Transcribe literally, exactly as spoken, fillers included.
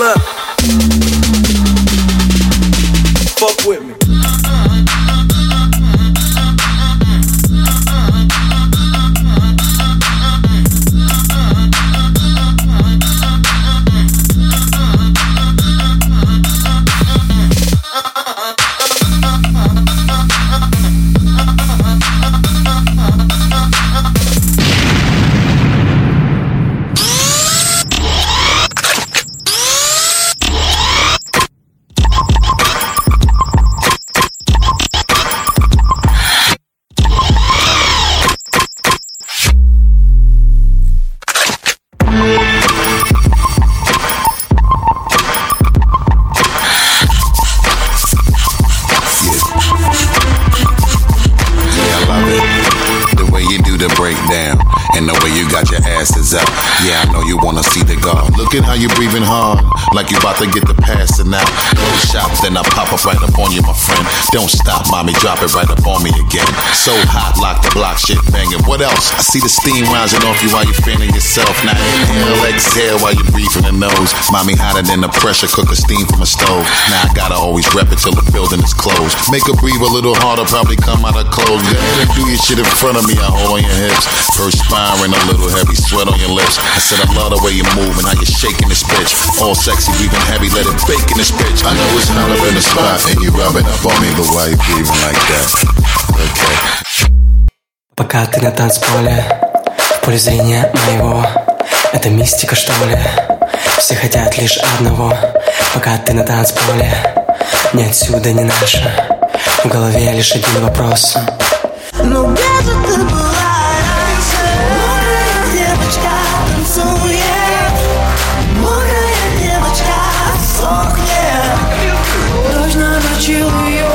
Look, fuck with me. Breakdown and the way you got your asses out. Yeah, I know you wanna see the guard. Look at how you breathing hard, like you about to get the passing out. Close shop, then I pop up right up on you, my friend. Don't stop, mommy, drop it right up on me again. So hot, lock the block, shit banging. What else? I see the steam rising off you while you're fanning yourself. Now inhale, exhale while you breathe from the nose. Mommy hotter than the pressure cooker steam from a stove. Now I gotta always rep it till the building is closed. Make her breathe a little harder, probably come out of clothes. Go ahead and do your shit in front of me, I hold on your hips. Perspiring, a little heavy, sweat on your lips. I said I love the way you're moving, how you're shaking this bitch. All sexy, breathing heavy, let it bake in this bitch. I know it's hot up in the spot, and you rubbing up on me, but why you breathing like that? Okay. Пока ты на танцполе, в поле зрения моего, это мистика, что ли? Все хотят лишь одного. Пока ты на танцполе, ни отсюда, ни наша. В голове лишь один вопрос. Ну где же ты была раньше? Мокрая девочка танцует, мокрая девочка сохнет. Дождь намочил ее.